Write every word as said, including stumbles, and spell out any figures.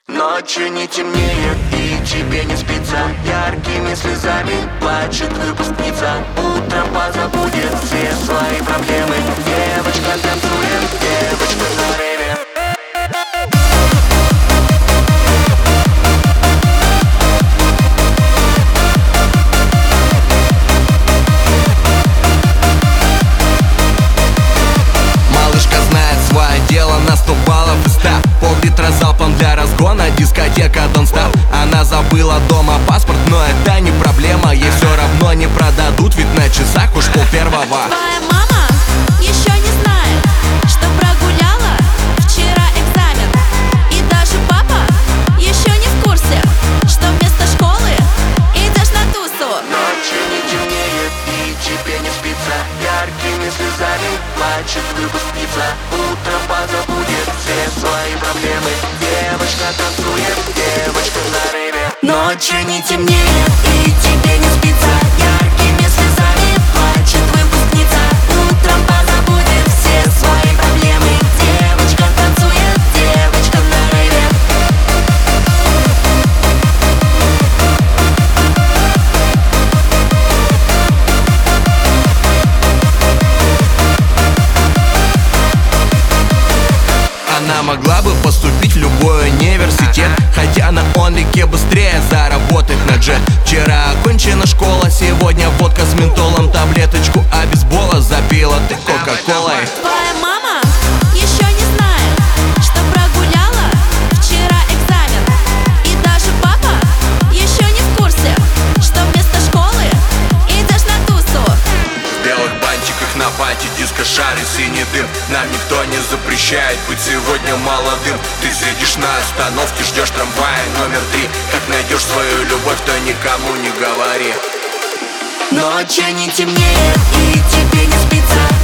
Ночью не темнеет и тебе не спится. Яркими слезами плачет выпускница. Утром позабудет все свои проблемы. Девочка танцует, девочка на рейве. Малышка знает свое дело на сто баллов и ста. Пол-литра залпом для разгона, дискотека Don't Stop. Она забыла дома паспорт, но это не проблема. Ей все равно не продадут, ведь на часах уж пол первого. Твоя мама еще не знает, что прогуляла вчера экзамен. И даже папа еще не в курсе, что вместо школы идешь на тусу. Ночью не темнеет и тебе не спится. Яркими слезами плачет выпускница. Утром позабудет все свои проблемы. Девочка танцует, девочка на рейве. Ночью не темнеет и тебе не спится. Яркими слезами плачет выпускница. Утром позабудет все свои проблемы. Девочка танцует, девочка на рейве. Она могла бы поступить в любой университет, хотя на онлике быстрее заработать на джет. Вчера окончена школа, сегодня водка с ментолом. Таблеточку обезбола запила ты кока-колой. Твоя мама еще не знает, что прогуляла вчера экзамен. И даже папа еще не в курсе, что вместо школы идешь на тусу. В белых бантиках на пати диско-шары, синий дым. Нам никто не запрещает быть сегодня молодым. Ты сидишь на остановке, ждешь трамвая номер три. Как найдешь свою любовь, то никому не говори. Ночью не темнеет и тебе не спится.